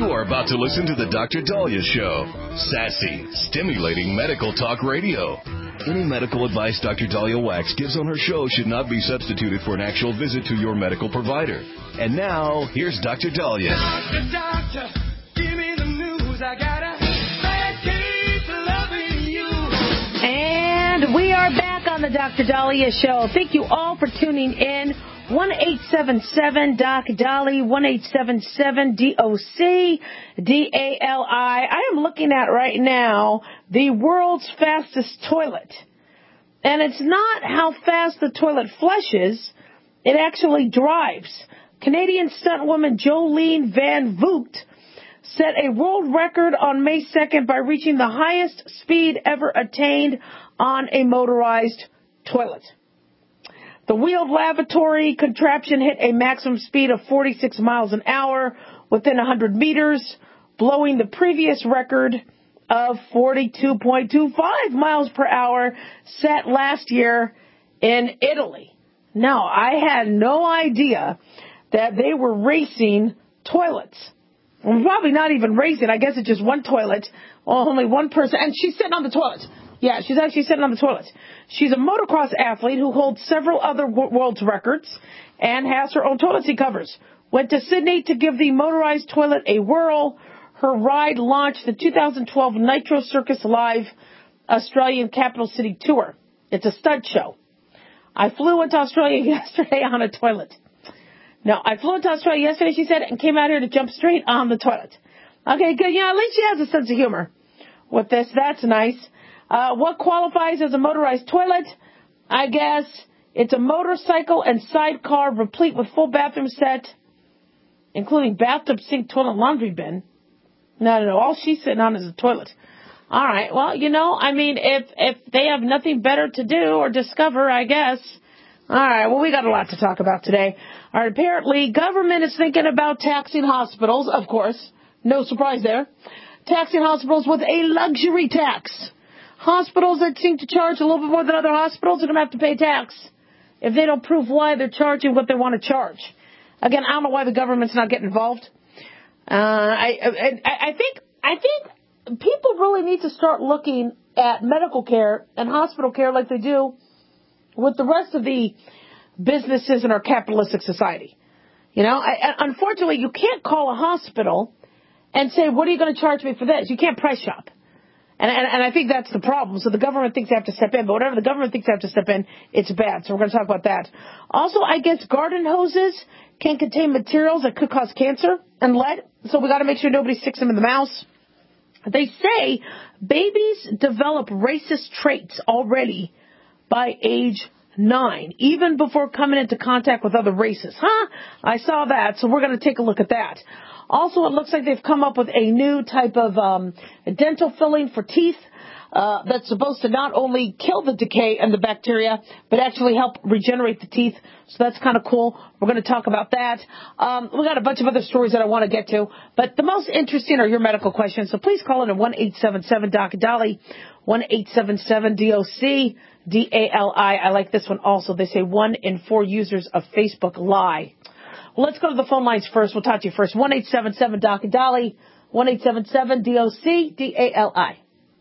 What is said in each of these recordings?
You are about to listen to the Dr. Dahlia Show. Sassy, stimulating medical talk radio. Any medical advice Dr. Dahlia Wax gives on her show should not be substituted for an actual visit to your medical provider. And now, here's Dr. Dahlia. Doctor, give me the news. I got a bad case of loving you. And we are back on the Dr. Dahlia Show. Thank you all for tuning in. 1-877-DOC-DALI, 1-877-DOC-DALI. I am looking at right now the world's fastest toilet. And it's not how fast the toilet flushes, it actually drives. Canadian stuntwoman Jolene Van Voot set a world record on May 2nd by reaching the highest speed ever attained on a motorized toilet. The wheeled lavatory contraption hit a maximum speed of 46 miles an hour within 100 meters, blowing the previous record of 42.25 miles per hour set last year in Italy. Now, I had no idea that they were racing toilets. Well, probably not even racing. I guess it's just one toilet, only one person, and she's sitting on the toilet. Yeah, she's actually sitting on the toilet. She's a motocross athlete who holds several other world records and has her own toilet seat covers. Went to Sydney to give the motorized toilet a whirl. Her ride launched the 2012 Nitro Circus Live Australian Capital City Tour. It's a stunt show. I flew into Australia yesterday on a toilet. No, I flew into Australia yesterday, she said, and came out here to jump straight on the toilet. Okay, good. Yeah, at least she has a sense of humor with this. That's nice. What qualifies as a motorized toilet? I guess it's a motorcycle and sidecar replete with full bathroom set, including bathtub, sink, toilet, laundry bin. No. All she's sitting on is a toilet. All right. Well, if they have nothing better to do or discover, I guess. All right. Well, we got a lot to talk about today. All right. Apparently, government is thinking about taxing hospitals, of course. No surprise there. Taxing hospitals with a luxury tax. Hospitals that seem to charge a little bit more than other hospitals are going to have to pay tax if they don't prove why they're charging what they want to charge. Again, I don't know why the government's not getting involved. I think people really need to start looking at medical care and hospital care like they do with the rest of the businesses in our capitalistic society. Unfortunately, you can't call a hospital and say, what are you going to charge me for this? You can't price shop. And I think that's the problem. So the government thinks they have to step in. But whatever the government thinks they have to step in, it's bad. So we're going to talk about that. Also, I guess garden hoses can contain materials that could cause cancer and lead. So we got to make sure nobody sticks them in the mouth. They say babies develop racist traits already by age 9, even before coming into contact with other races. I saw that. So we're going to take a look at that. Also, it looks like they've come up with a new type of dental filling for teeth that's supposed to not only kill the decay and the bacteria, but actually help regenerate the teeth. So that's kind of cool. We're going to talk about that. We got a bunch of other stories that I want to get to, but the most interesting are your medical questions. So please call in at 1-877-DOC-DALI, 1-877-DOC-DALI. I like this one also. They say 1 in 4 users of Facebook lie. Well, let's go to the phone lines first. We'll talk to you first. 1-877-DOC-DALI, 1-877-DOC-DALI.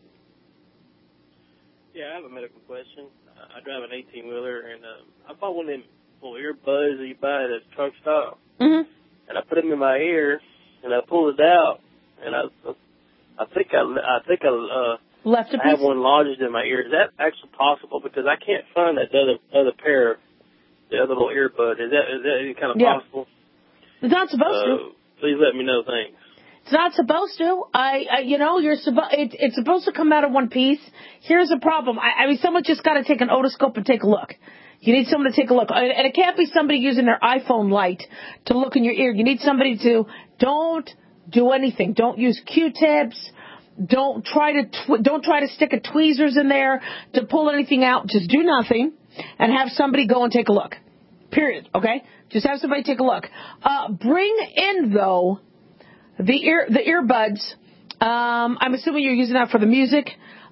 Yeah, I have a medical question. I drive an 18-wheeler, and I bought one of them little earbuds that you buy at a truck stop. Mm-hmm. And I put them in my ear, and I pulled it out, and I think I left a piece? have one lodged in my ear. Is that actually possible? Because I can't find that other pair. The other little earbud. Is that any kind of possible? It's not supposed to. Please let me know. Thanks. It's not supposed to. It's supposed to come out of one piece. Here's the problem. Someone just got to take an otoscope and take a look. You need someone to take a look. And it can't be somebody using their iPhone light to look in your ear. You need somebody to, don't do anything. Don't use Q-tips. Don't try to stick a tweezers in there to pull anything out. Just do nothing and have somebody go and take a look. Period. Okay? Just have somebody take a look. Bring in, though, the earbuds. I'm assuming you're using that for the music.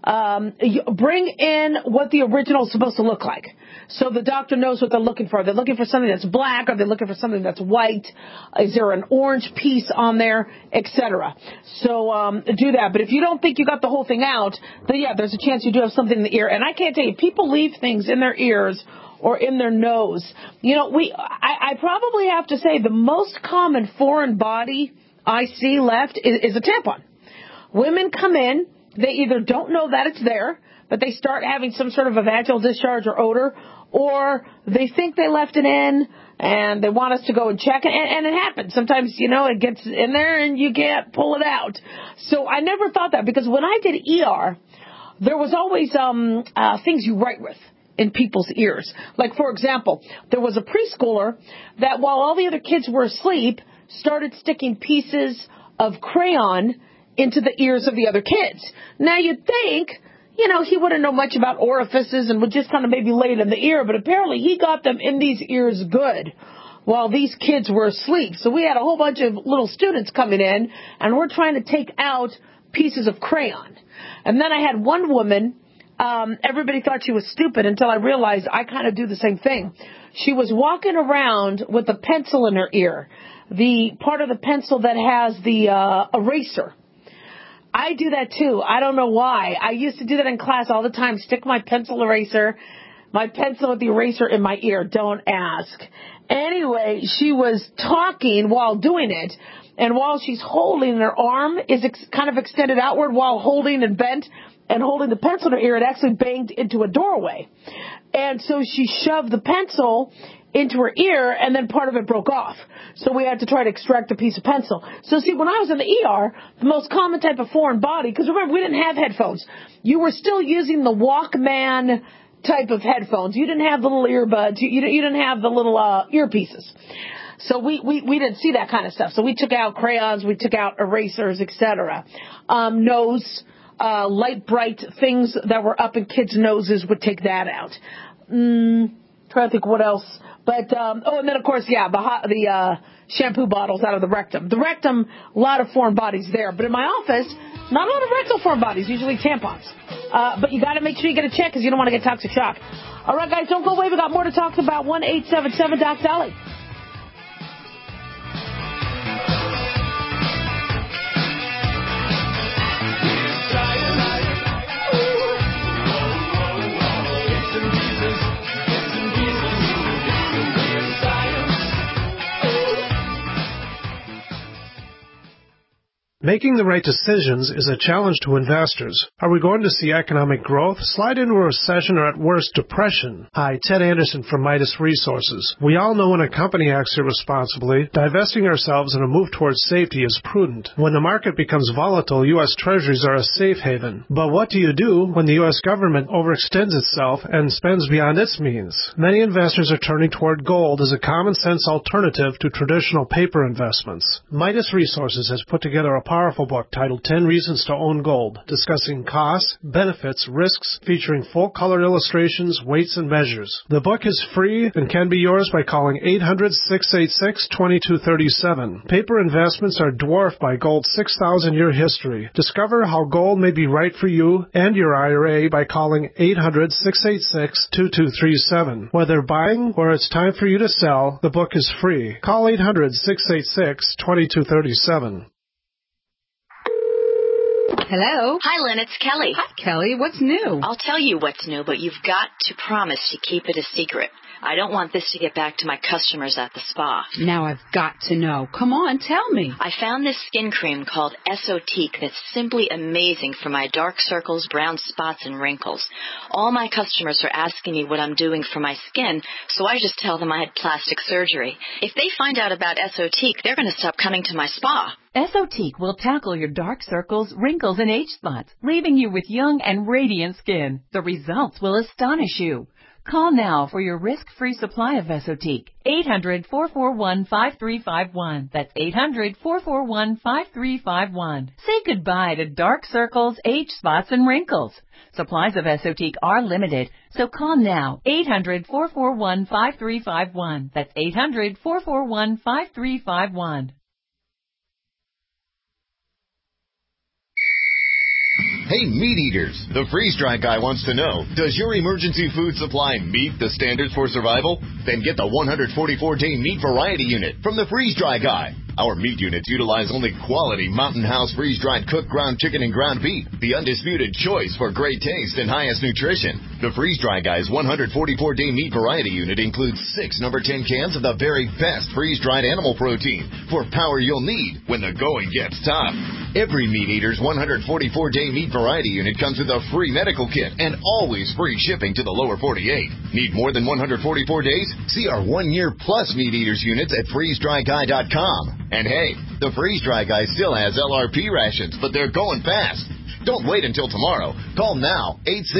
bring in what the original is supposed to look like. So the doctor knows what they're looking for. They're looking for something that's black. Are they looking for something that's white? Is there an orange piece on there, etc.? So do that. But if you don't think you got the whole thing out, then yeah, there's a chance you do have something in the ear. And I can't tell you, people leave things in their ears or in their nose. You know, I probably have to say the most common foreign body I see left is a tampon. Women come in, they either don't know that it's there, but they start having some sort of a vaginal discharge or odor, or they think they left it in and they want us to go and check it, and it happens. Sometimes, you know, it gets in there and you can't pull it out. So I never thought that, because when I did ER, there was always things you write with in people's ears. Like, for example, there was a preschooler that while all the other kids were asleep, started sticking pieces of crayon into the ears of the other kids. Now you'd think, you know, he wouldn't know much about orifices and would just kind of maybe lay it in the ear, but apparently he got them in these ears good while these kids were asleep. So we had a whole bunch of little students coming in, and we're trying to take out pieces of crayon. And then I had one woman, everybody thought she was stupid until I realized I kind of do the same thing. She was walking around with a pencil in her ear, the part of the pencil that has the eraser. I do that too. I don't know why. I used to do that in class all the time. Stick my pencil with the eraser in my ear. Don't ask. Anyway, she was talking while doing it, and while she's holding, her arm is kind of extended outward while holding and bent and holding the pencil in her ear. It actually banged into a doorway. And so she shoved the pencil into her ear, and then part of it broke off. So we had to try to extract a piece of pencil. So see, when I was in the ER, the most common type of foreign body, because remember, we didn't have headphones. You were still using the Walkman type of headphones. You didn't have the little earbuds. You didn't have the little earpieces. So we didn't see that kind of stuff. So we took out crayons, we took out erasers, etc. Nose, light, bright things that were up in kids' noses would take that out. Trying to think what else. But, and then, of course, yeah, the shampoo bottles out of the rectum. The rectum, a lot of foreign bodies there. But in my office, not a lot of rectal foreign bodies, usually tampons. But you got to make sure you get a check because you don't want to get toxic shock. All right, guys, don't go away. We got more to talk about. 1-877-DOC-DOLLY. Making the right decisions is a challenge to investors. Are we going to see economic growth, slide into a recession, or at worst, depression? Hi, Ted Anderson from Midas Resources. We all know when a company acts irresponsibly, divesting ourselves in a move towards safety is prudent. When the market becomes volatile, U.S. Treasuries are a safe haven. But what do you do when the U.S. government overextends itself and spends beyond its means? Many investors are turning toward gold as a common-sense alternative to traditional paper investments. Midas Resources has put together a powerful book titled 10 Reasons to Own Gold, discussing costs, benefits, risks, featuring full-color illustrations, weights, and measures. The book is free and can be yours by calling 800-686-2237. Paper investments are dwarfed by gold's 6,000-year history. Discover how gold may be right for you and your IRA by calling 800-686-2237. Whether buying or it's time for you to sell, the book is free. Call 800-686-2237. Hello? Hi, Lynn. It's Kelly. Hi, Kelly. What's new? I'll tell you what's new, but you've got to promise to keep it a secret. I don't want this to get back to my customers at the spa. Now I've got to know. Come on, tell me. I found this skin cream called Esotique that's simply amazing for my dark circles, brown spots, and wrinkles. All my customers are asking me what I'm doing for my skin, so I just tell them I had plastic surgery. If they find out about Esotique, they're going to stop coming to my spa. Esotique will tackle your dark circles, wrinkles, and age spots, leaving you with young and radiant skin. The results will astonish you. Call now for your risk-free supply of Esotique. 800-441-5351. That's 800-441-5351. Say goodbye to dark circles, age spots, and wrinkles. Supplies of Esotique are limited, so call now. 800-441-5351. That's 800-441-5351. Hey, meat eaters, the freeze-dry guy wants to know, does your emergency food supply meet the standards for survival? Then get the 144-day meat variety unit from the freeze-dry guy. Our meat units utilize only quality Mountain House freeze-dried cooked ground chicken and ground beef, the undisputed choice for great taste and highest nutrition. The freeze-dry guy's 144-day meat variety unit includes 6 number 10 cans of the very best freeze-dried animal protein for power you'll need when the going gets tough. Every meat eater's 144-day meat variety unit comes with a free medical kit and always free shipping to the lower 48. Need more than 144 days? See our 1-year plus meat eaters units at freezedryguy.com. And hey, the freeze-dry guy still has LRP rations, but they're going fast. Don't wait until tomorrow. Call now,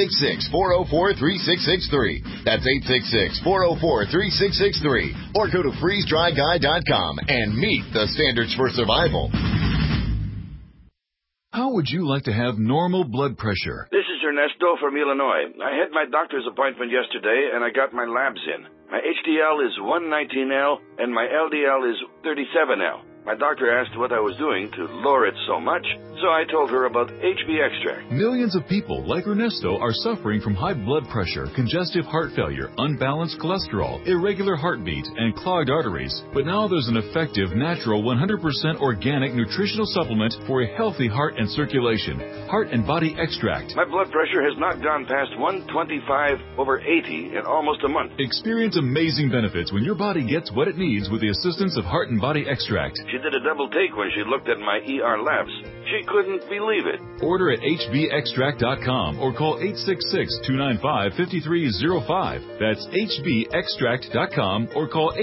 866-404-3663. That's 866-404-3663. Or go to freezedryguy.com and meet the standards for survival. How would you like to have normal blood pressure? This is Ernesto from Illinois. I had my doctor's appointment yesterday, and I got my labs in. My HDL is 119L, and my LDL is 37L. My doctor asked what I was doing to lower it so much, so I told her about HB Extract. Millions of people like Ernesto are suffering from high blood pressure, congestive heart failure, unbalanced cholesterol, irregular heartbeat, and clogged arteries. But now there's an effective, natural, 100% organic nutritional supplement for a healthy heart and circulation. Heart and Body Extract. My blood pressure has not gone past 125/80 in almost a month. Experience amazing benefits when your body gets what it needs with the assistance of Heart and Body Extract. She did a double take when she looked at my ER labs. She couldn't believe it. Order at hbextract.com or call 866-295-5305. That's hbextract.com or call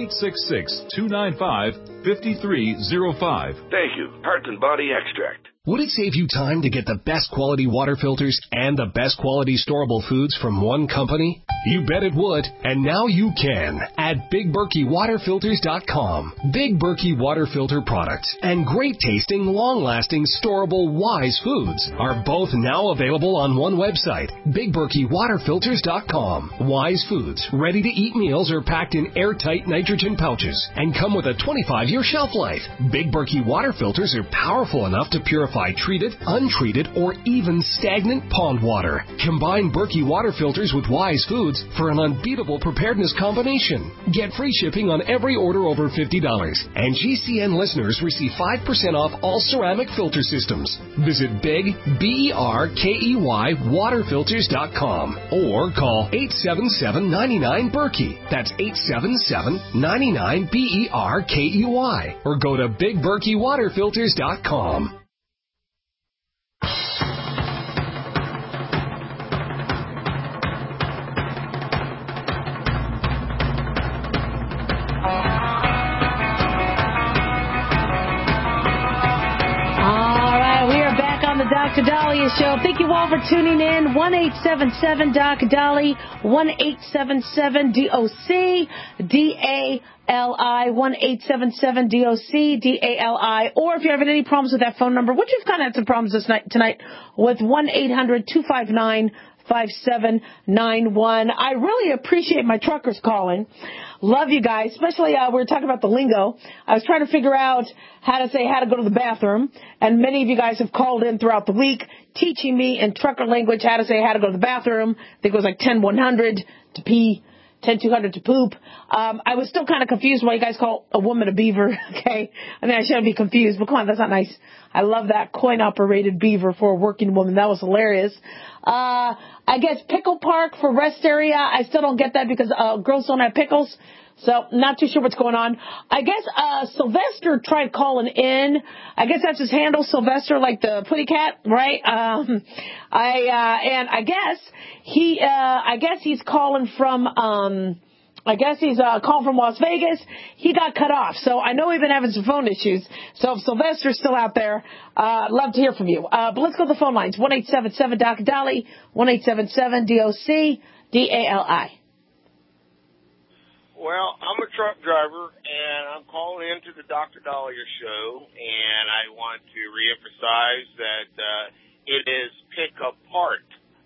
866-295-5305. Thank you. Heart and Body Extract. Would it save you time to get the best quality water filters and the best quality storable foods from one company? You bet it would, and now you can at BigBerkeyWaterFilters.com. Big Berkey Water Filter products and great tasting, long-lasting, storable Wise foods are both now available on one website, BigBerkeyWaterFilters.com. Wise foods, ready-to-eat meals are packed in airtight nitrogen pouches and come with a 25-year shelf life. Big Berkey Water Filters are powerful enough to purify treated, untreated, or even stagnant pond water. Combine Berkey Water Filters with Wise foods for an unbeatable preparedness combination. Get free shipping on every order over $50. And GCN listeners receive 5% off all ceramic filter systems. Visit Big, BERKEY, waterfilters.com or call 877-99-BERKEY. That's 877-99-BERKEY. Or go to BigBerkeyWaterFilters.com. Dr. Dahlia Show. Thank you all for tuning in. 1-877-Doc-Dolly, 1-877-DOC-DALI, 1-877-DOC-DALI. Or if you're having any problems with that phone number, which we've kind of had some problems tonight, with 1-800-259-5791. I really appreciate my truckers calling. Love you guys, especially we were talking about the lingo. I was trying to figure out how to go to the bathroom, and many of you guys have called in throughout the week teaching me in trucker language how to go to the bathroom. I think it was like 10-100 to pee, 10-200 to poop. I was still kind of confused why you guys call a woman a beaver, okay? I mean, I shouldn't be confused, but come on, that's not nice. I love that coin-operated beaver for a working woman. That was hilarious. I guess pickle park for rest area. I still don't get that because girls don't have pickles. So not too sure what's going on. I guess Sylvester tried calling in. I guess that's his handle, Sylvester, like the putty cat, right? And I guess he's calling from calling from Las Vegas. He got cut off. So I know we've been having some phone issues. So if Sylvester's still out there, love to hear from you. But let's go to the phone lines. 1-877-Doc-Dolly, 1-877-DOC-DALI. Well, I'm a truck driver, and I'm calling into the Dr. Dahlia Show, and I want to reemphasize that it is pick apart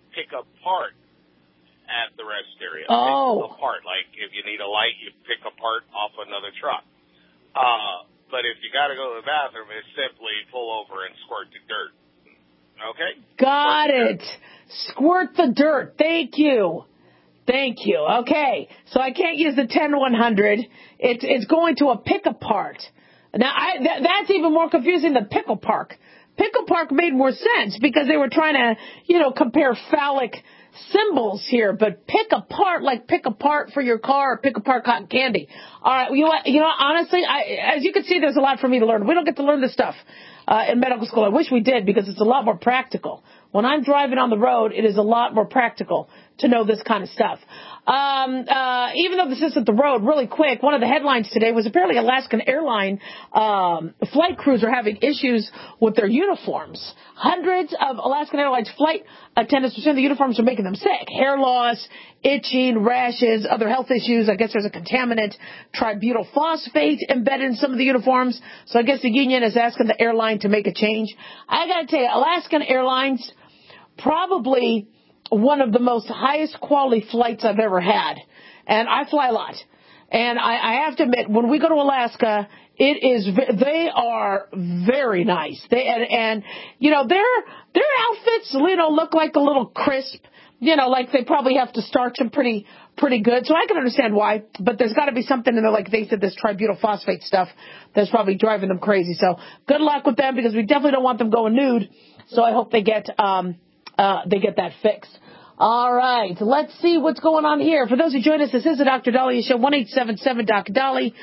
at the rest area. Oh. Pick apart, like if you need a light, you pick apart off another truck. But if you got to go to the bathroom, it's simply pull over and squirt the dirt. Okay. Got it. Squirt the dirt. Thank you. Okay. So I can't use the 10-100. It's going to a pick-apart. Now, that's even more confusing than Pickle Park. Pickle Park made more sense because they were trying to, compare phallic symbols here. But pick apart, like pick apart for your car or pick apart cotton candy. All right. You know what? Honestly, as you can see, there's a lot for me to learn. We don't get to learn this stuff in medical school. I wish we did because it's a lot more practical. When I'm driving on the road, it is a lot more practical to know this kind of stuff. Even though this isn't the road, really quick, one of the headlines today was apparently Alaskan Airline flight crews are having issues with their uniforms. Hundreds of Alaskan Airlines flight attendants are saying the uniforms are making them sick. Hair loss, itching, rashes, other health issues. I guess there's a contaminant, tributyl phosphate, embedded in some of the uniforms. So I guess the union is asking the airline to make a change. I got to tell you, Alaskan Airlines, probably one of the most highest quality flights I've ever had. And I fly a lot. And I have to admit, when we go to Alaska, they are very nice. Their outfits, look like a little crisp. Like they probably have to starch them pretty good. So I can understand why. But there's got to be something in there, like they said, this tributyl phosphate stuff that's probably driving them crazy. So good luck with them because we definitely don't want them going nude. So I hope they get that fixed. All right, let's see what's going on here. For those who join us, this is the Dr. Dahlia Show, 1-877-Doc-Dolly,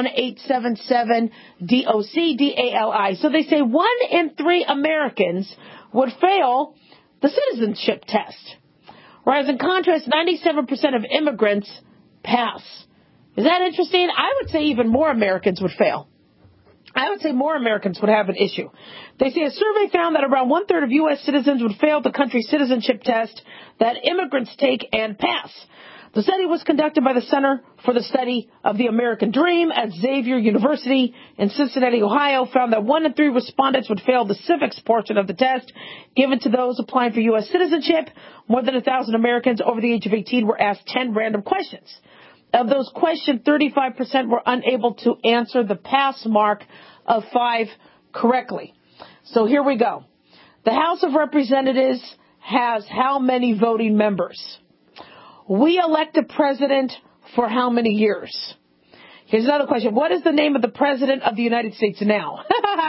1-877-DOC-DALI. So they say 1 in 3 Americans would fail the citizenship test, whereas in contrast, 97% of immigrants pass. Is that interesting? I would say even more Americans would fail. I would say more Americans would have an issue. They say a survey found that around 1/3 of U.S. citizens would fail the country's citizenship test that immigrants take and pass. The study was conducted by the Center for the Study of the American Dream at Xavier University in Cincinnati, Ohio, found that 1 in 3 respondents would fail the civics portion of the test given to those applying for U.S. citizenship. More than 1,000 Americans over the age of 18 were asked 10 random questions. Of those questioned, 35% were unable to answer the pass mark of 5 correctly. So here we go. The House of Representatives has how many voting members? We elect a president for how many years? Here's another question. What is the name of the president of the United States now?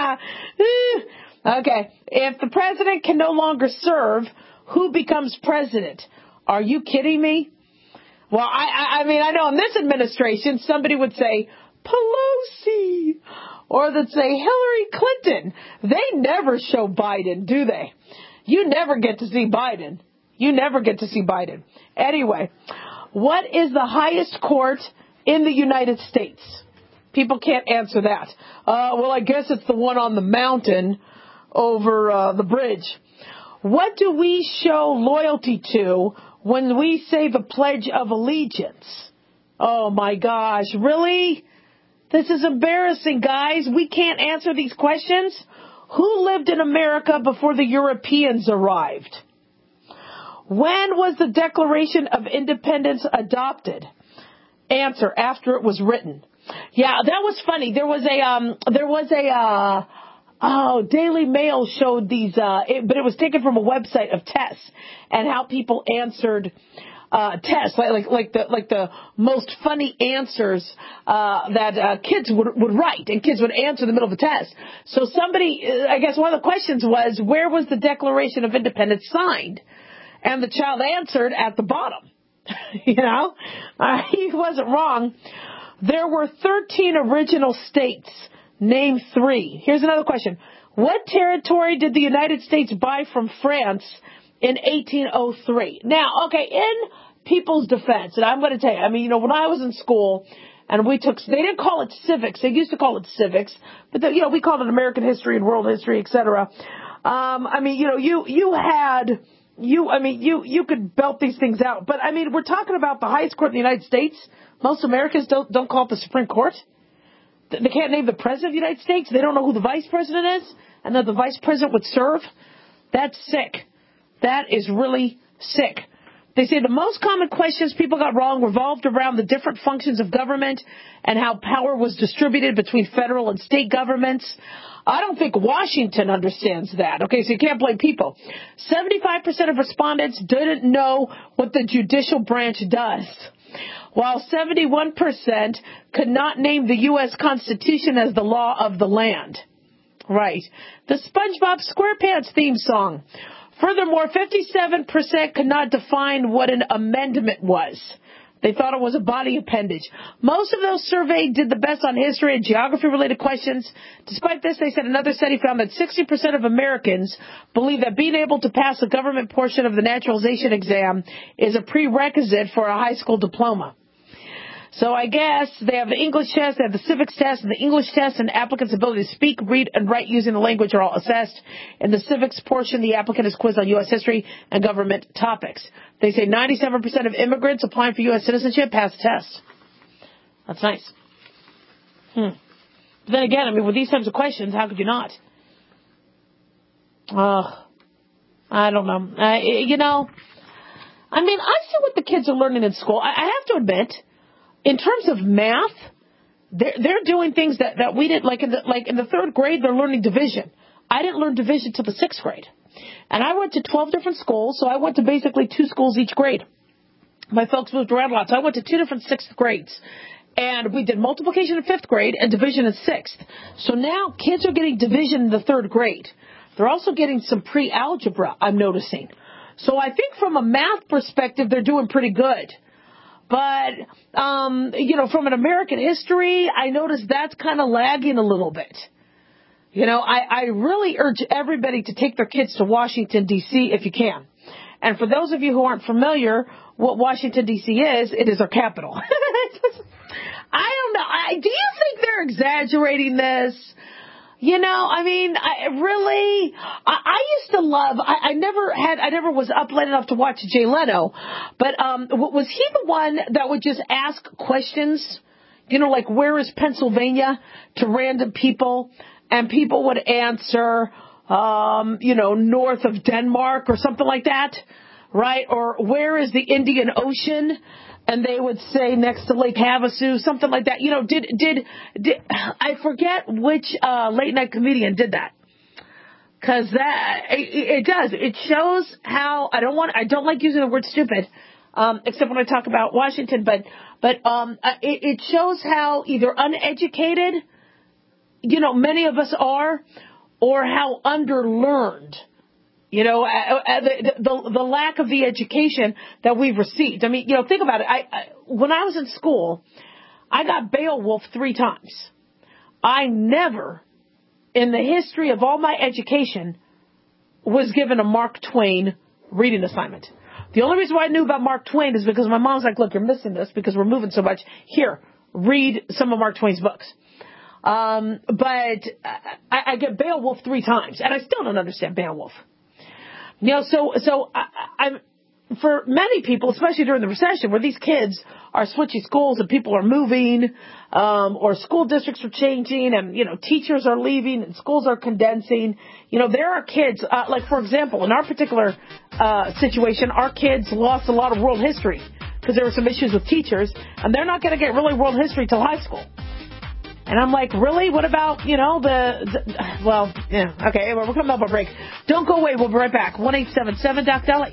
Okay. If the president can no longer serve, who becomes president? Are you kidding me? Well, I mean, I know in this administration, somebody would say Pelosi, or they'd say Hillary Clinton. They never show Biden, do they? You never get to see Biden. Anyway, what is the highest court in the United States? People can't answer that. Well, I guess it's the one on the mountain over the bridge. What do we show loyalty to when we say the Pledge of Allegiance? Oh, my gosh. Really? This is embarrassing, guys. We can't answer these questions. Who lived in America before the Europeans arrived? When was the Declaration of Independence adopted? Answer, after it was written. Yeah, that was funny. There was Daily Mail showed these, but it was taken from a website of tests and how people answered tests, like the most funny answers that kids would write, and kids would answer in the middle of a test. So somebody, I guess one of the questions was, where was the Declaration of Independence signed? And the child answered at the bottom. He wasn't wrong. There were 13 original states. Name 3. Here's another question. What territory did the United States buy from France in 1803? Now, okay, in people's defense, and I'm going to tell you, when I was in school, and they didn't call it civics. They used to call it civics, but we called it American history and world history, etc. You could belt these things out, but we're talking about the highest court in the United States. Most Americans don't call it the Supreme Court. They can't name the president of the United States. They don't know who the vice president is, and that the vice president would serve. That's sick. That is really sick. They say the most common questions people got wrong revolved around the different functions of government and how power was distributed between federal and state governments. I don't think Washington understands that. Okay, so you can't blame people. 75% of respondents didn't know what the judicial branch does, while 71% could not name the U.S. Constitution as the law of the land. Right. The SpongeBob SquarePants theme song. Furthermore, 57% could not define what an amendment was. They thought it was a body appendage. Most of those surveyed did the best on history and geography-related questions. Despite this, they said another study found that 60% of Americans believe that being able to pass the government portion of the naturalization exam is a prerequisite for a high school diploma. So I guess they have the English test, they have the civics test, and the English test and applicant's ability to speak, read, and write using the language are all assessed. In the civics portion, the applicant is quizzed on U.S. history and government topics. They say 97% of immigrants applying for U.S. citizenship pass the test. That's nice. But then again, I mean, with these types of questions, how could you not? I don't know. I see what the kids are learning in school. I have to admit, in terms of math, they're doing things that we didn't, like in the third grade, they're learning division. I didn't learn division till the sixth grade. And I went to 12 different schools, so I went to basically 2 schools each grade. My folks moved around a lot, so I went to 2 different sixth grades. And we did multiplication in 5th grade and division in 6th. So now kids are getting division in the 3rd grade. They're also getting some pre-algebra, I'm noticing. So I think from a math perspective, they're doing pretty good. But, from an American history, I noticed that's kind of lagging a little bit. I really urge everybody to take their kids to Washington, D.C. if you can. And for those of you who aren't familiar, what Washington, D.C. is, it is our capital. I don't know. Do you think they're exaggerating this? I used to love, I never was up late enough to watch Jay Leno, but was he the one that would just ask questions, like where is Pennsylvania to random people, and people would answer, north of Denmark or something like that, right? Or where is the Indian Ocean? And they would say next to Lake Havasu, something like that. Did I forget which late night comedian did that? Because it does. It shows how I don't like using the word stupid, except when I talk about Washington. But it shows how either uneducated, many of us are, or how underlearned. The lack of the education that we've received. I mean, think about it. When I was in school, I got Beowulf 3 times. I never, in the history of all my education, was given a Mark Twain reading assignment. The only reason why I knew about Mark Twain is because my mom's like, look, you're missing this because we're moving so much. Here, read some of Mark Twain's books. But I get Beowulf 3 times, and I still don't understand Beowulf. I'm for many people, especially during the recession, where these kids are switching schools and people are moving, or school districts are changing, and teachers are leaving and schools are condensing. There are kids, like for example, in our particular situation, our kids lost a lot of world history because there were some issues with teachers, and they're not going to get really world history till high school. And I'm like, really? What about, okay, we're coming up a break. Don't go away. We'll be right back. 1-877-DOC-DELI.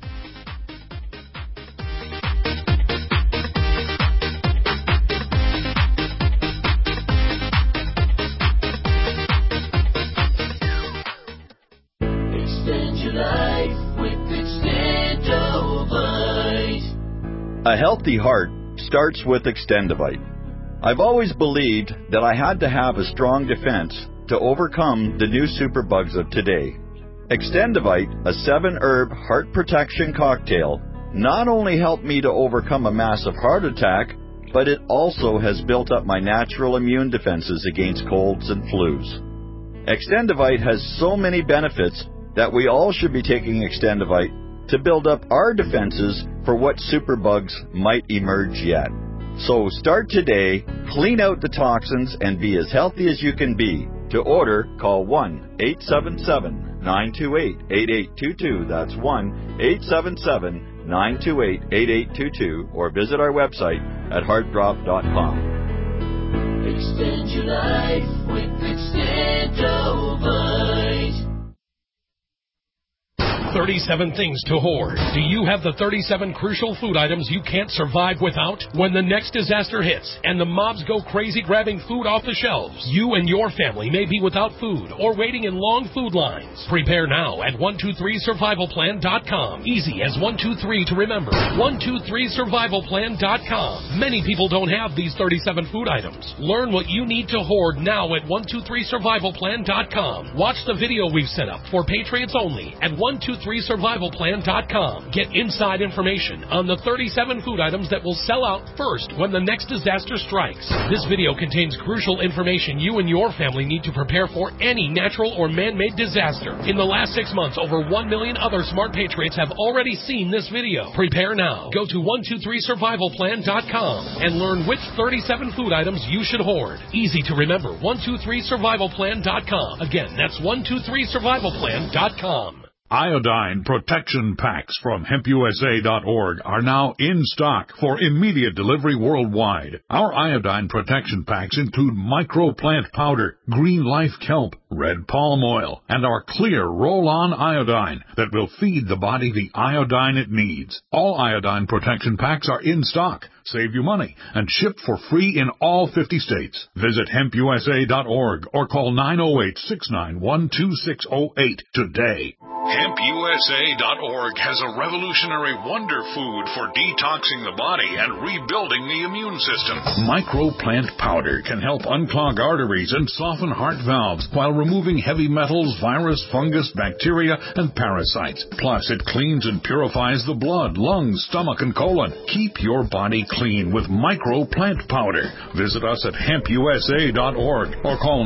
Extend your life with Extendovite. A healthy heart starts with Extendovite. I've always believed that I had to have a strong defense to overcome the new superbugs of today. Extendovite, a 7-herb heart protection cocktail, not only helped me to overcome a massive heart attack, but it also has built up my natural immune defenses against colds and flus. Extendovite has so many benefits that we all should be taking Extendovite to build up our defenses for what superbugs might emerge yet. So start today, clean out the toxins, and be as healthy as you can be. To order, call 1-877-928-8822. That's 1-877-928-8822. 928-8822 or visit our website at heartdrop.com. Extend your life with Extendovite. 37 things to hoard. Do you have the 37 crucial food items you can't survive without? When the next disaster hits and the mobs go crazy grabbing food off the shelves, you and your family may be without food or waiting in long food lines. Prepare now at 123survivalplan.com. Easy as 123 to remember. 123survivalplan.com. Many people don't have these 37 food items. Learn what you need to hoard now at 123survivalplan.com. Watch the video we've set up for Patriots only at 123survivalplan.com. Get inside information on the 37 food items that will sell out first when the next disaster strikes. This video contains crucial information you and your family need to prepare for any natural or man-made disaster. In the last 6 months, over 1 million other smart patriots have already seen this video. Prepare now. Go to 123survivalplan.com and learn which 37 food items you should hoard. Easy to remember. 123survivalplan.com. Again, that's 123survivalplan.com. Iodine protection packs from hempusa.org are now in stock for immediate delivery worldwide. Our iodine protection packs include microplant powder, green life kelp, red palm oil, and our clear roll-on iodine that will feed the body the iodine it needs. All iodine protection packs are in stock. Save you money and ship for free in all 50 states. Visit hempusa.org or call 908-691-2608 today. HempUSA.org has a revolutionary wonder food for detoxing the body and rebuilding the immune system. Microplant powder can help unclog arteries and soften heart valves while removing heavy metals, virus, fungus, bacteria, and parasites. Plus, it cleans and purifies the blood, lungs, stomach, and colon. Keep your body clean with microplant powder. Visit us at HempUSA.org or call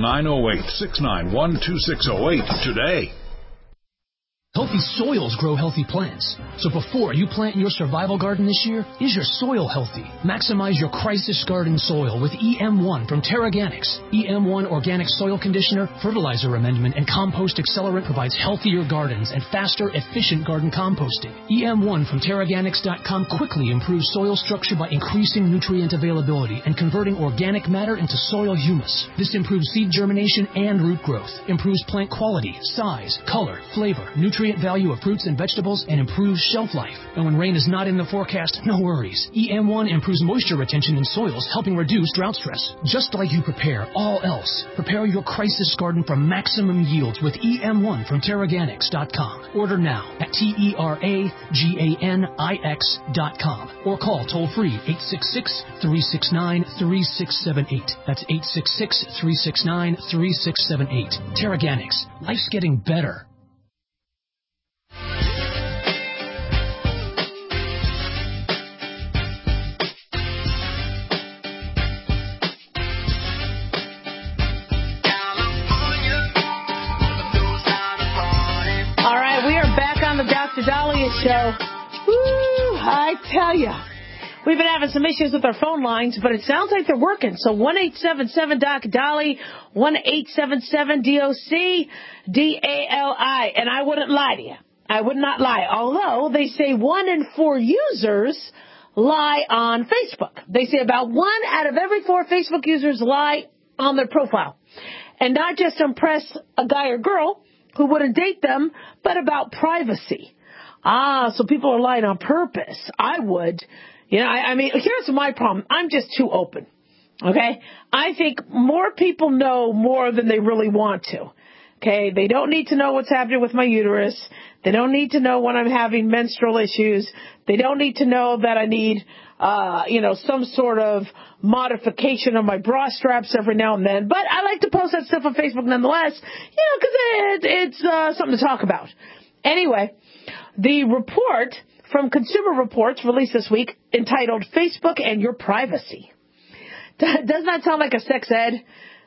908-691-2608 today. Healthy soils grow healthy plants. So before you plant your survival garden this year, is your soil healthy? Maximize your crisis garden soil with EM1 from Terraganics. EM1 Organic Soil Conditioner, Fertilizer Amendment, and Compost Accelerant provides healthier gardens and faster, efficient garden composting. EM1 from Terraganics.com quickly improves soil structure by increasing nutrient availability and converting organic matter into soil humus. This improves seed germination and root growth, improves plant quality, size, color, flavor, nutrient value of fruits and vegetables, and improves shelf life. And when rain is not in the forecast, no worries. EM1 improves moisture retention in soils, helping reduce drought stress. Just like you prepare all else, prepare your crisis garden for maximum yields with EM1 from Terraganics.com. Order now at TERAGANIX.com or call toll-free 866-369-3678. That's 866-369-3678. Terraganics. Life's getting better. Dr. Dahlia Show. Woo, I tell ya. We've been having some issues with our phone lines, but it sounds like they're working. So 1-877-DOC-DALI, 1-877-DOC-DALI. And I wouldn't lie to you. I would not lie. Although they say 1 in 4 users lie on Facebook. They say about 1 out of every 4 Facebook users lie on their profile. And not just impress a guy or girl who wouldn't date them, but about privacy. So people are lying on purpose. I would. You know, I mean, here's my problem. I'm just too open. Okay? I think more people know more than they really want to. Okay? They don't need to know what's happening with my uterus. They don't need to know when I'm having menstrual issues. They don't need to know that I need, some sort of modification of my bra straps every now and then. But I like to post that stuff on Facebook nonetheless, because it's something to talk about. Anyway, the report from Consumer Reports released this week entitled Facebook and Your Privacy. Doesn't that sound like a sex ed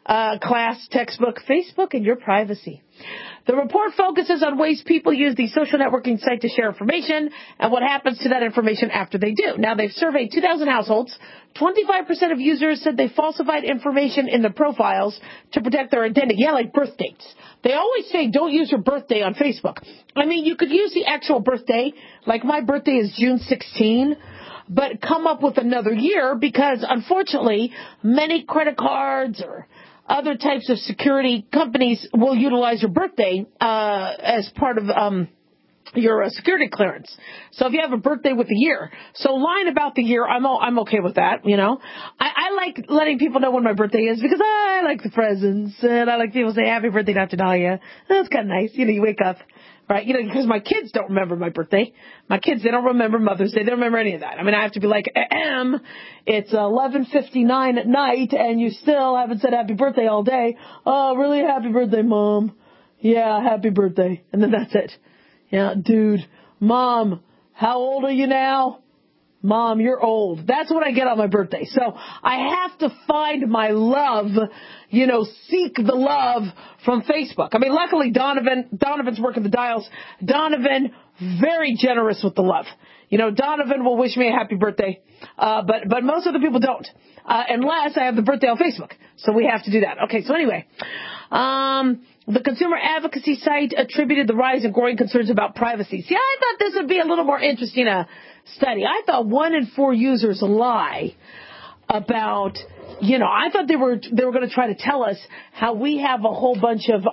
class, textbook, Facebook, and your privacy. The report focuses on ways people use the social networking site to share information and what happens to that information after they do. Now, they've surveyed 2,000 households. 25% of users said they falsified information in their profiles to protect their identity. Yeah, like birth dates. They always say don't use your birthday on Facebook. I mean, you could use the actual birthday, like my birthday is June 16, but come up with another year because, unfortunately, many credit cards or other types of security companies will utilize your birthday as part of your security clearance. So if you have a birthday with a year, so lying about the year, I'm okay with that. You know, I like letting people know when my birthday is because I like the presents and I like people say happy birthday, Dr. Dahlia. That's kind of nice. You know, you wake up. Right, you know, because my kids don't remember my birthday. My kids, they don't remember Mother's Day. They don't remember any of that. I mean, I have to be like, it's 11:59 at night, and you still haven't said happy birthday all day. Oh, really? Happy birthday, Mom. Yeah, happy birthday. And then that's it. Yeah, dude, Mom, how old are you now? Mom, you're old. That's what I get on my birthday. So I have to find my love, you know, seek the love from Facebook. I mean, luckily Donovan's working the dials. Donovan, very generous with the love. You know, Donovan will wish me a happy birthday, but most of the people don't, unless I have the birthday on Facebook. So we have to do that. Okay, so anyway, the consumer advocacy site attributed the rise in growing concerns about privacy. See, I thought this would be a little more interesting study. I thought 1 in 4 users lie about, you know, I thought they were going to try to tell us how we have a whole bunch of,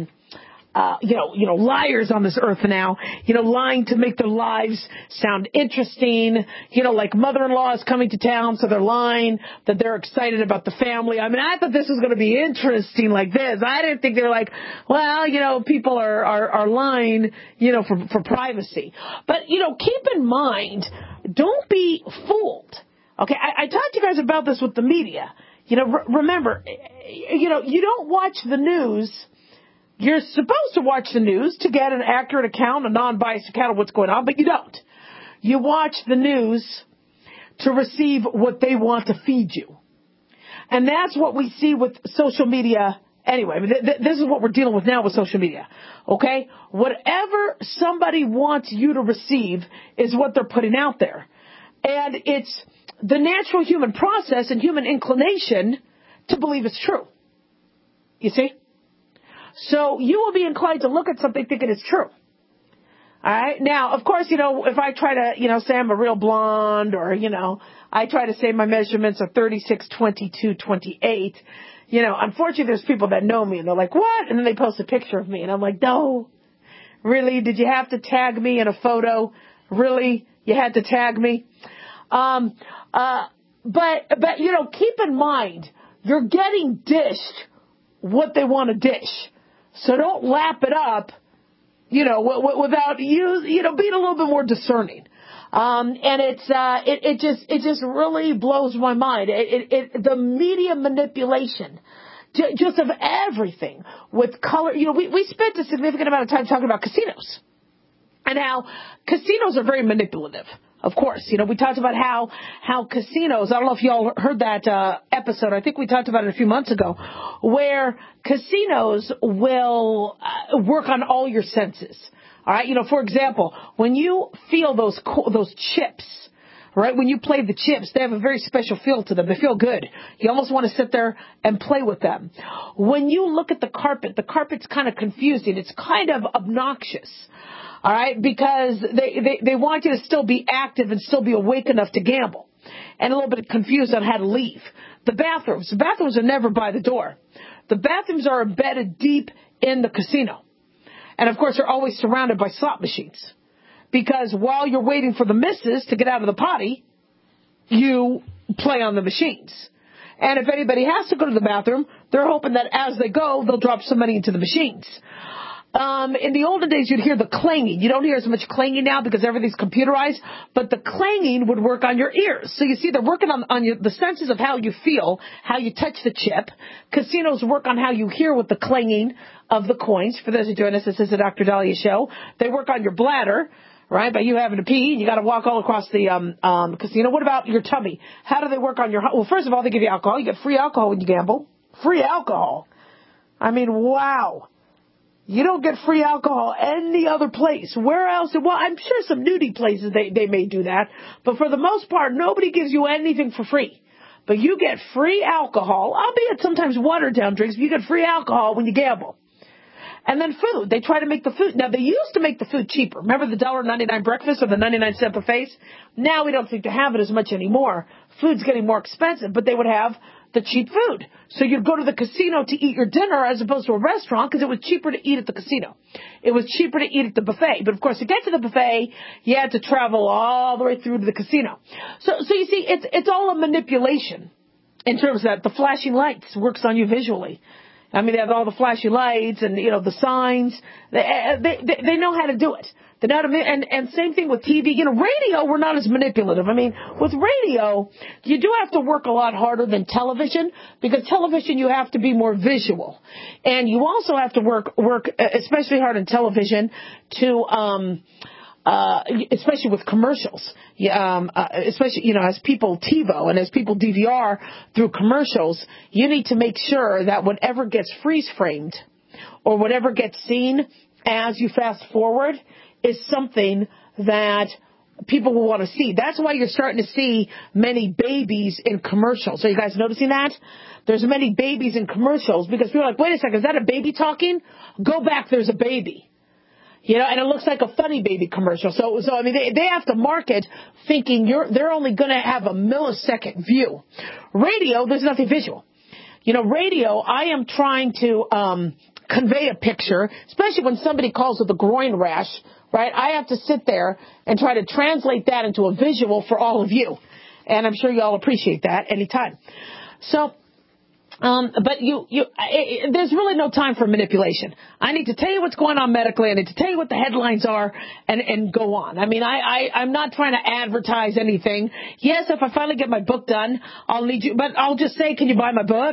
liars on this earth now, you know, lying to make their lives sound interesting, you know, like mother-in-law is coming to town, so they're lying that they're excited about the family. I mean, I thought this was going to be interesting like this. I didn't think they were like, well, you know, people are lying, you know, for privacy. But, you know, keep in mind, don't be fooled. Okay, I talked to you guys about this with the media. You know, remember, you know, you don't watch the news. You're supposed to watch the news to get an accurate account, a non-biased account of what's going on, but you don't. You watch the news to receive what they want to feed you. And that's what we see with social media anyway. This is what we're dealing with now with social media. Okay? Whatever somebody wants you to receive is what they're putting out there. And it's the natural human process and human inclination to believe it's true. You see? So you will be inclined to look at something thinking it's true. All right. Now, of course, you know, if I try to, you know, say I'm a real blonde or, you know, I try to say my measurements are 36, 22, 28, you know, unfortunately there's people that know me and they're like, what? And then they post a picture of me and I'm like, no, really? Did you have to tag me in a photo? Really? You had to tag me? But, you know, keep in mind, you're getting dished what they want to dish. So don't lap it up, you know, without you know, being a little bit more discerning. And it just really blows my mind. The media manipulation, just of everything with color. You know, we spent a significant amount of time talking about casinos and how casinos are very manipulative. Of course, you know, we talked about how casinos, I don't know if y'all heard that episode, I think we talked about it a few months ago, where casinos will work on all your senses. All right, you know, for example, when you feel those chips, right, when you play the chips, they have a very special feel to them. They feel good. You almost want to sit there and play with them. When you look at the carpet's kind of confusing. It's kind of obnoxious. All right, because they want you to still be active and still be awake enough to gamble, and a little bit confused on how to leave. The bathrooms are never by the door. The bathrooms are embedded deep in the casino, and of course they're always surrounded by slot machines, because while you're waiting for the missus to get out of the potty, you play on the machines. And if anybody has to go to the bathroom, they're hoping that as they go, they'll drop some money into the machines. In the olden days, you'd hear the clanging. You don't hear as much clanging now because everything's computerized, but the clanging would work on your ears. So you see, they're working on the senses of how you feel, how you touch the chip. Casinos work on how you hear with the clanging of the coins. For those who join us, this is the Dr. Dahlia Show. They work on your bladder, right, by you having to pee, and you got to walk all across the casino. What about your tummy? How do they work on your... Well, first of all, they give you alcohol. You get free alcohol when you gamble. Free alcohol. I mean, wow. You don't get free alcohol any other place. Where else? Well, I'm sure some nudie places, they may do that. But for the most part, nobody gives you anything for free. But you get free alcohol, albeit sometimes watered down drinks, but you get free alcohol when you gamble. And then food. They try to make the food. Now, they used to make the food cheaper. Remember the $1.99 breakfast or the 99-cent buffets? Now we don't seem to have it as much anymore. Food's getting more expensive, but they would have the cheap food. So you'd go to the casino to eat your dinner as opposed to a restaurant because it was cheaper to eat at the casino. It was cheaper to eat at the buffet. But, of course, to get to the buffet, you had to travel all the way through to the casino. So you see, it's all a manipulation in terms of that. The flashing lights works on you visually. I mean, they have all the flashing lights and, the signs. They know how to do it. They know how to, and same thing with TV. Radio, we're not as manipulative. I mean, with radio, you do have to work a lot harder than television because television, you have to be more visual. And you also have to work especially hard in television to, especially with commercials, especially, as people TiVo and as people DVR through commercials, you need to make sure that whatever gets freeze framed or whatever gets seen as you fast forward is something that people will want to see. That's why you're starting to see many babies in commercials. Are you guys noticing that? There's many babies in commercials because people are like, wait a second, is that a baby talking? Go back, there's a baby. And it looks like a funny baby commercial. So I mean, they have to market thinking they're only going to have a millisecond view. Radio, there's nothing visual. Radio, I am trying to convey a picture, especially when somebody calls with a groin rash, right? I have to sit there and try to translate that into a visual for all of you. And I'm sure you all appreciate that anytime. So, but there's really no time for manipulation. I need to tell you what's going on medically. I need to tell you what the headlines are and go on. I mean, I'm not trying to advertise anything. Yes, if I finally get my book done, I'll need you, but I'll just say, can you buy my book?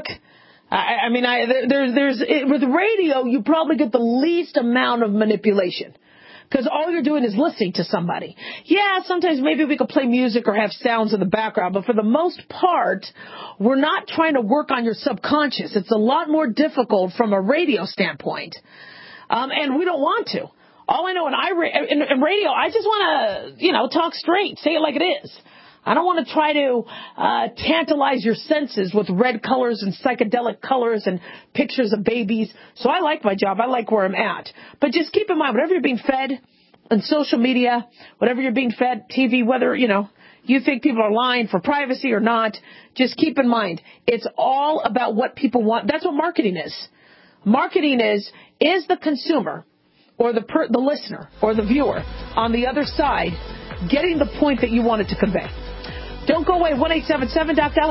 With radio, you probably get the least amount of manipulation. Because all you're doing is listening to somebody. Yeah, sometimes maybe we could play music or have sounds in the background, but for the most part, we're not trying to work on your subconscious. It's a lot more difficult from a radio standpoint. And we don't want to. All I know in radio, I just want to, talk straight, say it like it is. I don't want to try to tantalize your senses with red colors and psychedelic colors and pictures of babies. So I like my job. I like where I'm at. But just keep in mind, whatever you're being fed on social media, whatever you're being fed, TV, whether, you think people are lying for privacy or not, just keep in mind, it's all about what people want. That's what marketing is. Marketing is the consumer or the listener or the viewer on the other side getting the point that you wanted to convey. Don't go away. 1-877 Doc Dolly.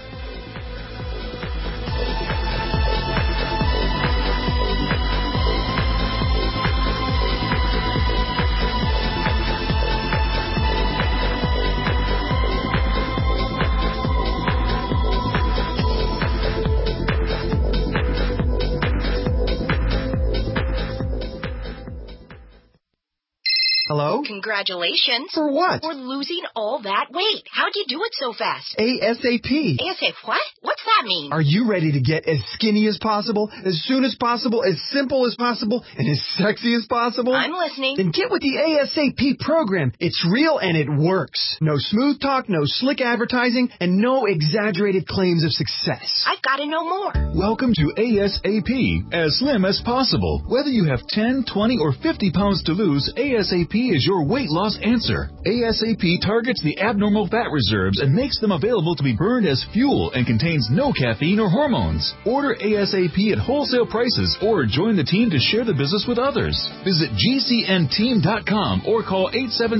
Hello? Congratulations. For what? For losing all that weight. How'd you do it so fast? ASAP. ASAP what? What's that mean? Are you ready to get as skinny as possible, as soon as possible, as simple as possible, and as sexy as possible? I'm listening. Then get with the ASAP program. It's real and it works. No smooth talk, no slick advertising, and no exaggerated claims of success. I've got to know more. Welcome to ASAP, as slim as possible. Whether you have 10, 20, or 50 pounds to lose, ASAP is your weight loss answer. ASAP targets the abnormal fat reserves and makes them available to be burned as fuel and contains no caffeine or hormones. Order ASAP at wholesale prices or join the team to share the business with others. Visit GCNteam.com or call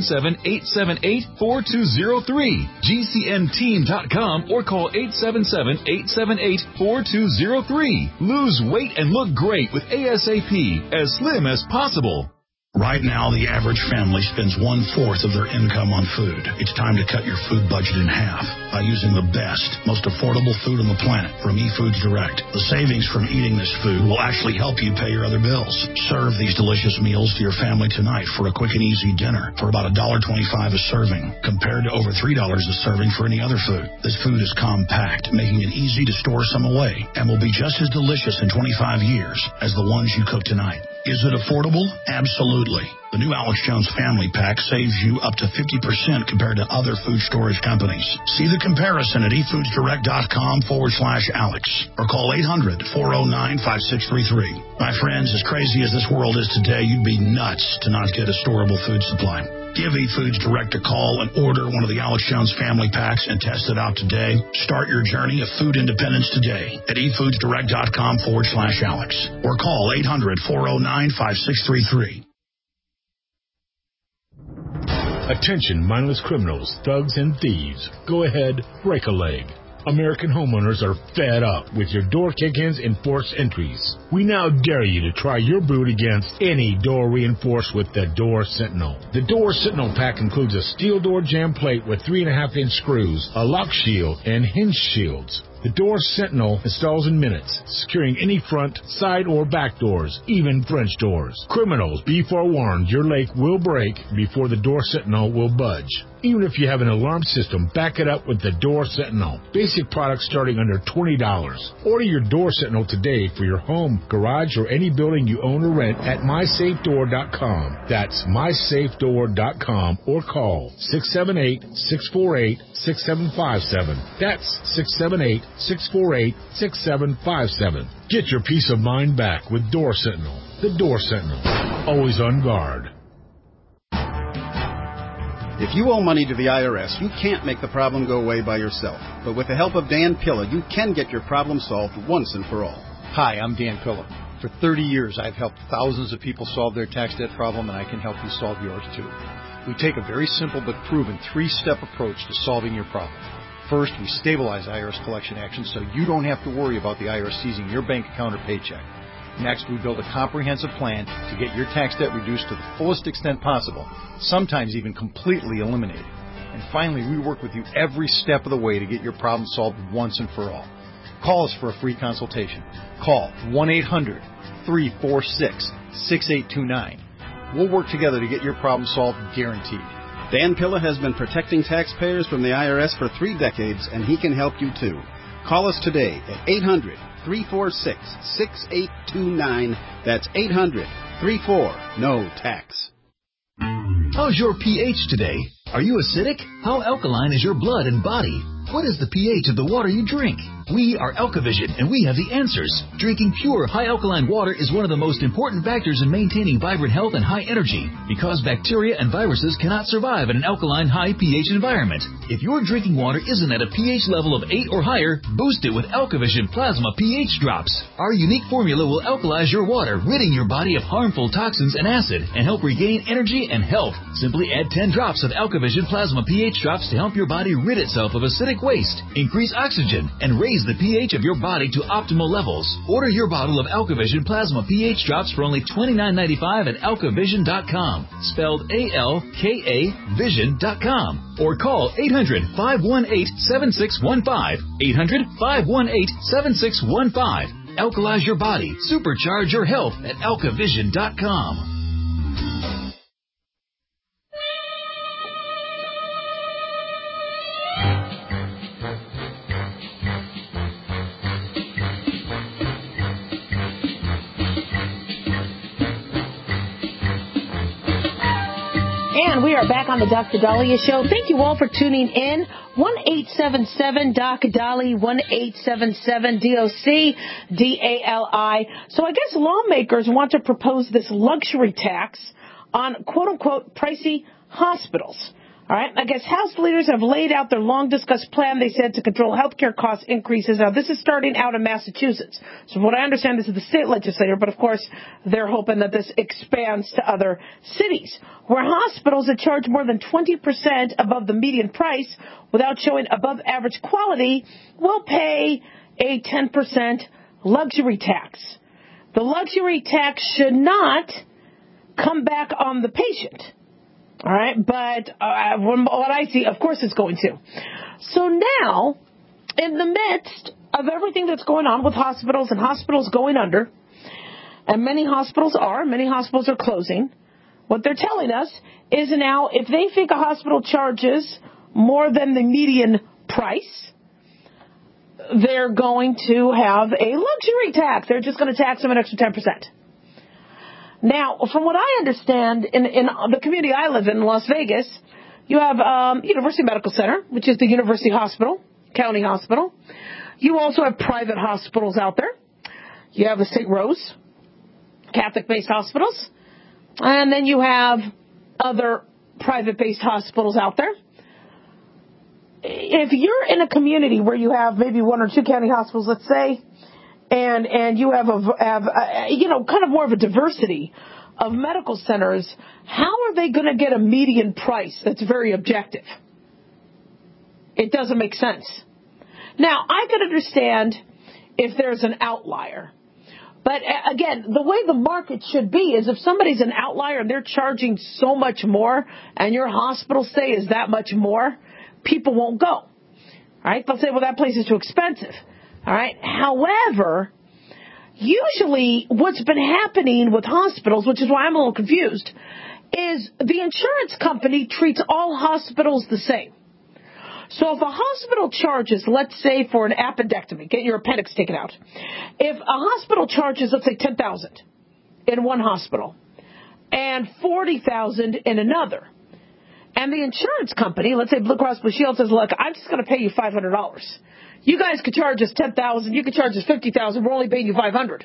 877-878-4203. GCNteam.com or call 877-878-4203. Lose weight and look great with ASAP, as slim as possible. Right now, the average family spends 1/4 of their income on food. It's time to cut your food budget in half by using the best, most affordable food on the planet from eFoods Direct. The savings from eating this food will actually help you pay your other bills. Serve these delicious meals to your family tonight for a quick and easy dinner for about $1.25 a serving, compared to over $3 a serving for any other food. This food is compact, making it easy to store some away, and will be just as delicious in 25 years as the ones you cook tonight. Is it affordable? Absolutely. The new Alex Jones Family Pack saves you up to 50% compared to other food storage companies. See the comparison at efoodsdirect.com/Alex or call 800-409-5633. My friends, as crazy as this world is today, you'd be nuts to not get a storable food supply. Give eFoods Direct a call and order one of the Alex Jones Family Packs and test it out today. Start your journey of food independence today at efoodsdirect.com/Alex or call 800-409-5633. Attention, mindless criminals, thugs, and thieves. Go ahead, break a leg. American homeowners are fed up with your door kick-ins and forced entries. We now dare you to try your boot against any door reinforced with the Door Sentinel. The Door Sentinel pack includes a steel door jamb plate with 3.5-inch screws, a lock shield, and hinge shields. The Door Sentinel installs in minutes, securing any front, side, or back doors, even French doors. Criminals, be forewarned, your leg will break before the Door Sentinel will budge. Even if you have an alarm system, back it up with the Door Sentinel. Basic products starting under $20. Order your Door Sentinel today for your home, garage, or any building you own or rent at mysafedoor.com. That's mysafedoor.com or call 678-648-6757. That's 678-648-6757. Get your peace of mind back with Door Sentinel. The Door Sentinel. Always on guard. If you owe money to the IRS, you can't make the problem go away by yourself. But with the help of Dan Pilla, you can get your problem solved once and for all. Hi, I'm Dan Pilla. For 30 years, I've helped thousands of people solve their tax debt problem, and I can help you solve yours too. We take a very simple but proven 3-step approach to solving your problem. First, we stabilize IRS collection actions so you don't have to worry about the IRS seizing your bank account or paycheck. Next, we build a comprehensive plan to get your tax debt reduced to the fullest extent possible, sometimes even completely eliminated. And finally, we work with you every step of the way to get your problem solved once and for all. Call us for a free consultation. Call 1-800-346-6829. We'll work together to get your problem solved, guaranteed. Dan Pilla has been protecting taxpayers from the IRS for 3 decades, and he can help you too. Call us today at 800-346-6829. That's 800-34-NO-TAX. How's your pH today? Are you acidic? How alkaline is your blood and body? What is the pH of the water you drink? We are Alkavision, and we have the answers. Drinking pure, high-alkaline water is one of the most important factors in maintaining vibrant health and high energy, because bacteria and viruses cannot survive in an alkaline, high pH environment. If your drinking water isn't at a pH level of 8 or higher, boost it with Alkavision Plasma pH Drops. Our unique formula will alkalize your water, ridding your body of harmful toxins and acid, and help regain energy and health. Simply add 10 drops of Alkavision Plasma pH Drops to help your body rid itself of acidic waste, increase oxygen, and raise the pH of your body to optimal levels. Order your bottle of Alkavision Plasma pH Drops for only $29.95 at alkavision.com, spelled A-L-K-A vision.com, or call 800-518-7615, 800-518-7615. Alkalize your body, supercharge your health at alkavision.com. And we are back on the Dr. Dahlia Show. Thank you all for tuning in. 1-877-DOC-DALI, 1-877-DOC-DALI. So I guess lawmakers want to propose this luxury tax on quote-unquote pricey hospitals. All right. I guess House leaders have laid out their long-discussed plan, they said, to control healthcare cost increases. Now, this is starting out in Massachusetts. So from what I understand, this is the state legislature, but of course, they're hoping that this expands to other cities, where hospitals that charge more than 20% above the median price without showing above-average quality will pay a 10% luxury tax. The luxury tax should not come back on the patient. All right, but from what I see, of course it's going to. So now, in the midst of everything that's going on with hospitals and hospitals going under, and many hospitals are closing, what they're telling us is now if they think a hospital charges more than the median price, they're going to have a luxury tax. They're just going to tax them an extra 10%. Now, from what I understand, in the community I live in Las Vegas, you have University Medical Center, which is the University Hospital, county hospital. You also have private hospitals out there. You have the St. Rose, Catholic-based hospitals. And then you have other private-based hospitals out there. If you're in a community where you have maybe one or two county hospitals, let's say, and you have kind of more of a diversity of medical centers, how are they going to get a median price that's very objective? It doesn't make sense. Now, I could understand if there's an outlier. But again, the way the market should be is if somebody's an outlier and they're charging so much more and your hospital stay is that much more, people won't go. All right? They'll say, well, that place is too expensive. All right? However, usually what's been happening with hospitals, which is why I'm a little confused, is the insurance company treats all hospitals the same. So if a hospital charges, let's say for an appendectomy, get your appendix taken out. If a hospital charges, let's say $10,000 in one hospital and $40,000 in another, and the insurance company, let's say Blue Cross Blue Shield, says, look, I'm just going to pay you $500. You guys could charge us $10,000. You could charge us $50,000. We're only paying you $500.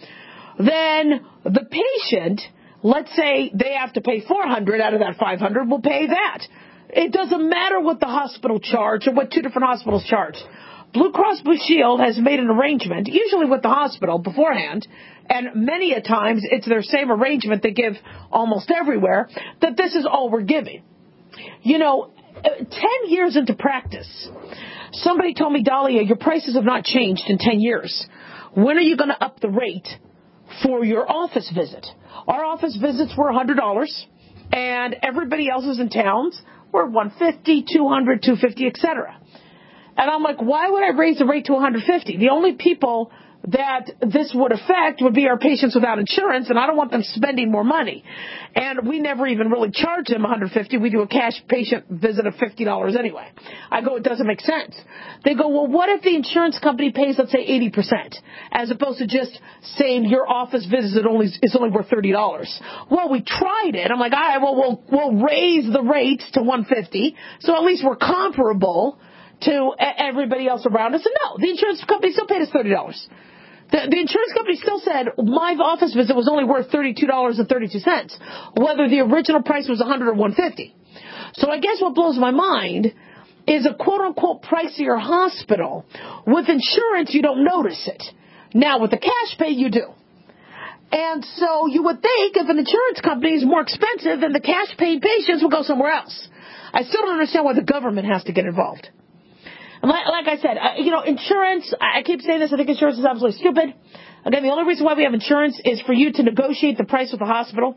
Then the patient, let's say they have to pay $400 out of that $500, will pay that. It doesn't matter what the hospital charge or what two different hospitals charge. Blue Cross Blue Shield has made an arrangement, usually with the hospital beforehand, and many a times it's their same arrangement they give almost everywhere, that this is all we're giving. 10 years into practice, somebody told me, Dahlia, your prices have not changed in 10 years. When are you going to up the rate for your office visit? Our office visits were $100, and everybody else's in towns were $150, $200, $250, etc. And I'm like, why would I raise the rate to $150? The only people that this would affect would be our patients without insurance, and I don't want them spending more money. And we never even really charge them $150. We do a cash patient visit of $50 anyway. I go, it doesn't make sense. They go, well, what if the insurance company pays, let's say, 80%, as opposed to just saying your office visit is only worth $30? Well, we tried it. I'm like, all right, well, we'll raise the rates to $150, so at least we're comparable to everybody else around us. And no, the insurance company still paid us $30. The insurance company still said my office visit was only worth $32.32, whether the original price was $100 or $150. So I guess what blows my mind is a quote-unquote pricier hospital. With insurance, you don't notice it. Now, with the cash pay, you do. And so you would think if an insurance company is more expensive, then the cash-paying patients will go somewhere else. I still don't understand why the government has to get involved. Like I said, insurance, I keep saying this, I think insurance is absolutely stupid. Again, the only reason why we have insurance is for you to negotiate the price with the hospital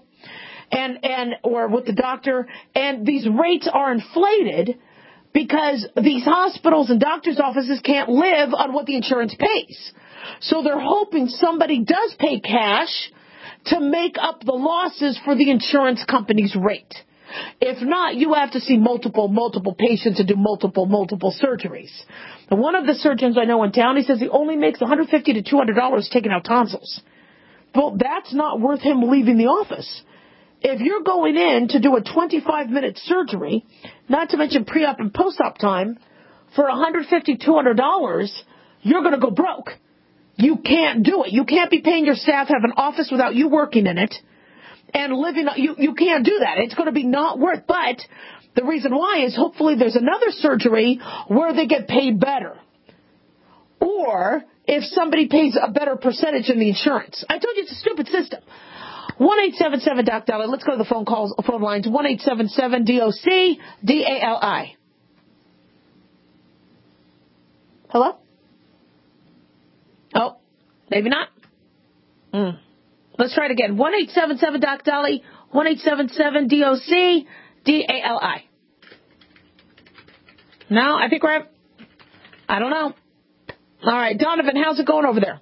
or with the doctor. And these rates are inflated because these hospitals and doctors' offices can't live on what the insurance pays. So they're hoping somebody does pay cash to make up the losses for the insurance company's rate. If not, you have to see multiple patients and do multiple surgeries. And one of the surgeons I know in town, he says he only makes $150 to $200 taking out tonsils. Well, that's not worth him leaving the office. If you're going in to do a 25-minute surgery, not to mention pre-op and post-op time, for $150, $200, you're going to go broke. You can't do it. You can't be paying your staff, have an office without you working in it. And living, you can't do that. It's going to be not worth. But the reason why is hopefully there's another surgery where they get paid better. Or if somebody pays a better percentage in the insurance. I told you it's a stupid system. 1-877-DOC-DALI. Let's go to the phone lines. 1-877-DOC-DALI. Hello? Oh, maybe not. Let's try it again. 1-877-DOC-DOLLY, 1-877-DOC-DALI. No, I think we're at, I don't know. All right, Donovan, how's it going over there?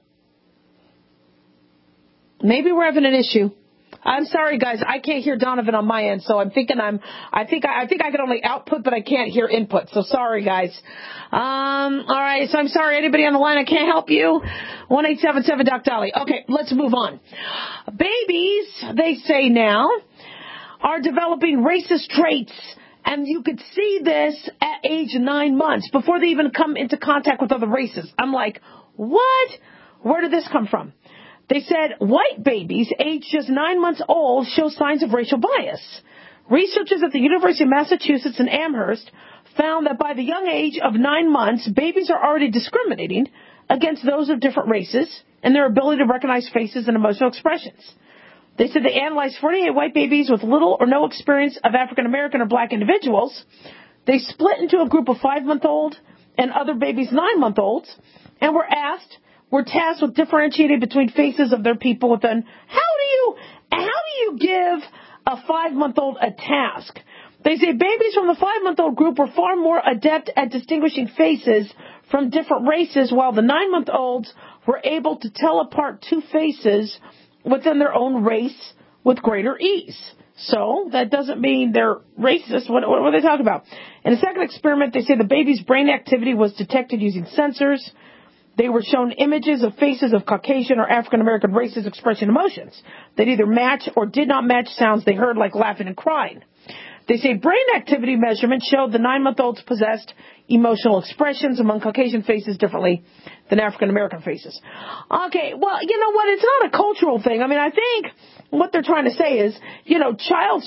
Maybe we're having an issue. I'm sorry, guys. I can't hear Donovan on my end, so I think I can only output, but I can't hear input. So sorry, guys. All right. So I'm sorry. Anybody on the line? I can't help you. 1-877-DOC-DOLLY. Okay, let's move on. Babies, they say now, are developing racist traits, and you could see this at age 9 months before they even come into contact with other races. I'm like, what? Where did this come from? They said white babies aged just 9 months old show signs of racial bias. Researchers at the University of Massachusetts in Amherst found that by the young age of 9 months, babies are already discriminating against those of different races and their ability to recognize faces and emotional expressions. They said they analyzed 48 white babies with little or no experience of African American or black individuals. They split into a group of 5-month-old and other babies 9-month-olds and were tasked with differentiating between faces of their people within. How do you give a 5-month-old a task? They say babies from the 5-month-old group were far more adept at distinguishing faces from different races, while the 9-month-olds were able to tell apart two faces within their own race with greater ease. So that doesn't mean they're racist. What are they talking about? In a second experiment, they say the baby's brain activity was detected using sensors. They were shown images of faces of Caucasian or African American races expressing emotions that either match or did not match sounds they heard, like laughing and crying. They say brain activity measurements showed the 9-month-olds possessed emotional expressions among Caucasian faces differently than African American faces. Okay, well, you know what? It's not a cultural thing. I mean, I think what they're trying to say is, you know, childs,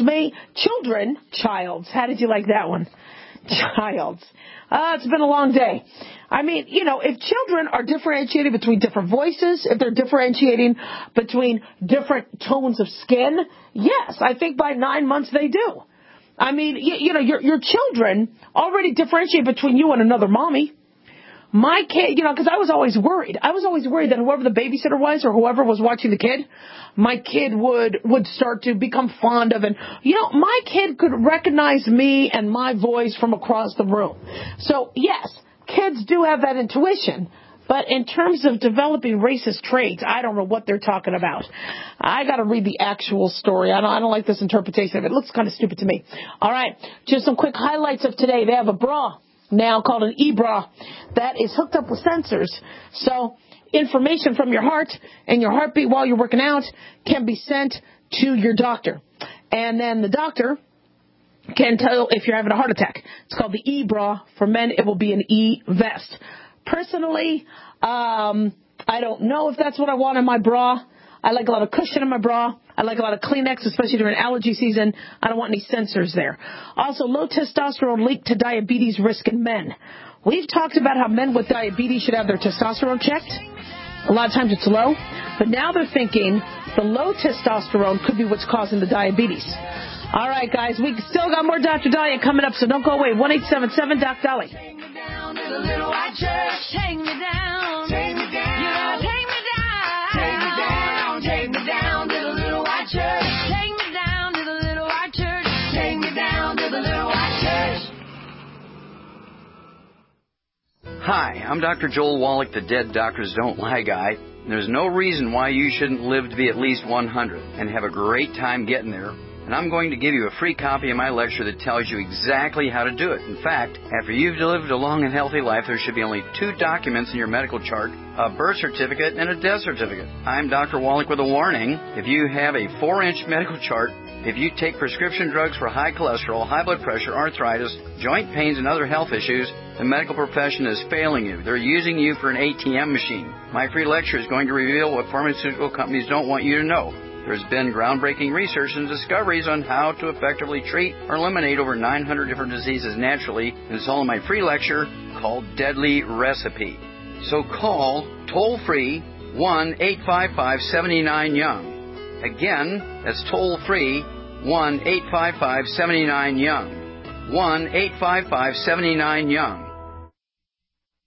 how did you like that one? Childs. It's been a long day. I mean, you know, if children are differentiating between different voices, if they're differentiating between different tones of skin, yes, I think by 9 months they do. I mean, you know, your children already differentiate between you and another mommy. My kid, you know, because I was always worried. I was always worried that whoever the babysitter was or whoever was watching the kid, my kid would start to become fond of. And, you know, my kid could recognize me and my voice from across the room. So, yes, kids do have that intuition. But in terms of developing racist traits, I don't know what they're talking about. I got to read the actual story. I don't like this interpretation of it. It looks kind of stupid to me. All right, just some quick highlights of today. They have a bra now called an e-bra that is hooked up with sensors. So information from your heart and your heartbeat while you're working out can be sent to your doctor. And then the doctor can tell if you're having a heart attack. It's called the e-bra. For men, it will be an e-vest. Personally, I don't know if that's what I want in my bra. I like a lot of cushion in my bra. I like a lot of Kleenex, especially during allergy season. I don't want any sensors there. Also, low testosterone linked to diabetes risk in men. We've talked about how men with diabetes should have their testosterone checked. A lot of times it's low, but now they're thinking the low testosterone could be what's causing the diabetes. All right, guys, we still got more Dr. Daliah coming up, so don't go away. 1-877-DOC-DOLLY. Take me down to the little white church. Take me down. Take me down. You know, take me down. Take me down. Take me down to the little white church. Take me down to the little white church. Take me down to the little white church. Hi, I'm Dr. Joel Wallach, the Dead Doctors Don't Lie guy. There's no reason why you shouldn't live to be at least 100 and have a great time getting there. And I'm going to give you a free copy of my lecture that tells you exactly how to do it. In fact, after you've lived a long and healthy life, there should be only 2 documents in your medical chart, a birth certificate and a death certificate. I'm Dr. Wallach with a warning. If you have a 4-inch medical chart, if you take prescription drugs for high cholesterol, high blood pressure, arthritis, joint pains, and other health issues, the medical profession is failing you. They're using you for an ATM machine. My free lecture is going to reveal what pharmaceutical companies don't want you to know. There's been groundbreaking research and discoveries on how to effectively treat or eliminate over 900 different diseases naturally, and it's all in my free lecture called Deadly Recipe. So call toll-free 1-855-79-YOUNG. Again, that's toll-free 1-855-79-YOUNG. 1-855-79-YOUNG.